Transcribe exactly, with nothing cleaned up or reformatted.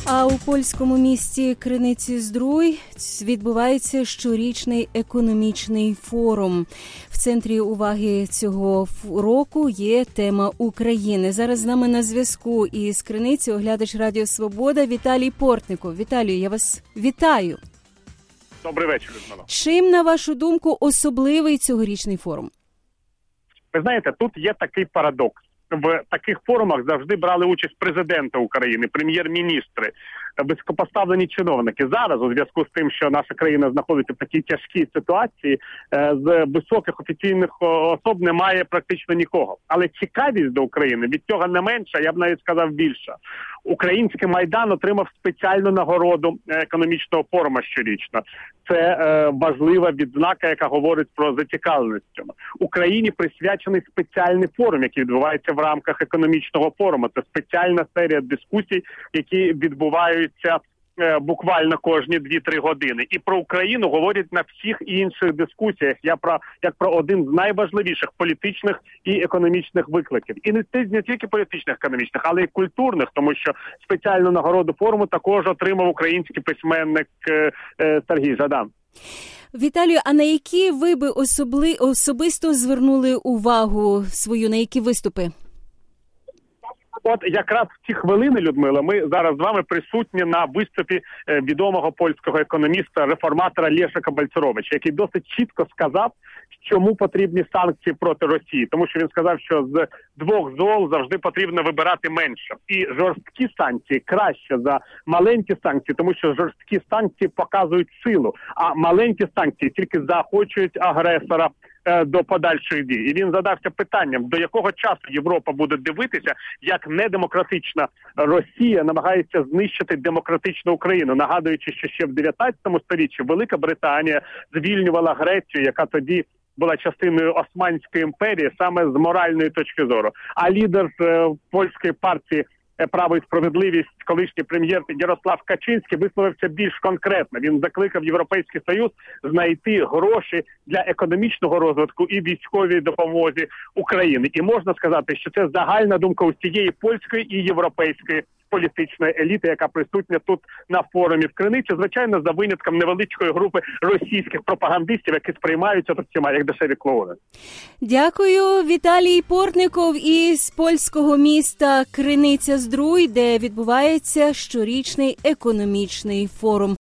А у польському місті Криниці-Здrój відбувається щорічний економічний форум. В центрі уваги цього року є тема України. Зараз з нами на зв'язку із Криниці оглядач Радіо Свобода Віталій Портников. Віталію, я вас вітаю. Добрий вечір, Людмила. Чим, на вашу думку, особливий цьогорічний форум? Ви знаєте, тут є такий парадокс. В таких форумах завжди брали участь президенти України, прем'єр-міністри, високопоставлені чиновники. Зараз, у зв'язку з тим, що наша країна знаходиться в такій тяжкій ситуації, з високих офіційних особ немає практично нікого. Але цікавість до України від цього не менша, я б навіть сказав більша. Український Майдан отримав спеціальну нагороду економічного форуму щорічно. Це е, важлива відзнака, яка говорить про зацікавленість. Україні присвячений спеціальний форум, який відбувається в рамках економічного форуму. Це спеціальна серія дискусій, які відбуваються е, буквально кожні дві-три години. І про Україну говорять на всіх інших дискусіях, я про, як про один з найважливіших політичних і економічних викликів. І не, не тільки політичних, економічних, але й культурних, тому що спеціальну нагороду форуму також отримав український письменник е, е, Сергій Жадан. Віталію, а на які ви би особли, особисто звернули увагу свою, на які виступи? От якраз в ці хвилини, Людмила, ми зараз з вами присутні на виступі відомого польського економіста, реформатора Лешика Бальцеровича, який досить чітко сказав, чому потрібні санкції проти Росії. Тому що він сказав, що з двох зол завжди потрібно вибирати менше. І жорсткі санкції краще за маленькі санкції, тому що жорсткі санкції показують силу, а маленькі санкції тільки заохочують агресора до подальших дій. І він задався питанням, до якого часу Європа буде дивитися, як недемократична Росія намагається знищити демократичну Україну, нагадуючи, що ще в дев'ятнадцятому сторіччі Велика Британія звільнювала Грецію, яка тоді була частиною Османської імперії, саме з моральної точки зору. А лідер е, польської партії «Право і справедливість», колишній прем'єр Ярослав Качинський, висловився більш конкретно. Він закликав Європейський Союз знайти гроші для економічного розвитку і військовій допомозі України. І можна сказати, що це загальна думка усієї польської і європейської політичної еліти, яка присутня тут на форумі в Криниці, звичайно, за винятком невеличкої групи російських пропагандистів, які сприймаються тут всіма як дешеві клоуни. Дякую. Віталій Портников із польського міста Криниця-Здrój, де відбувається щорічний економічний форум.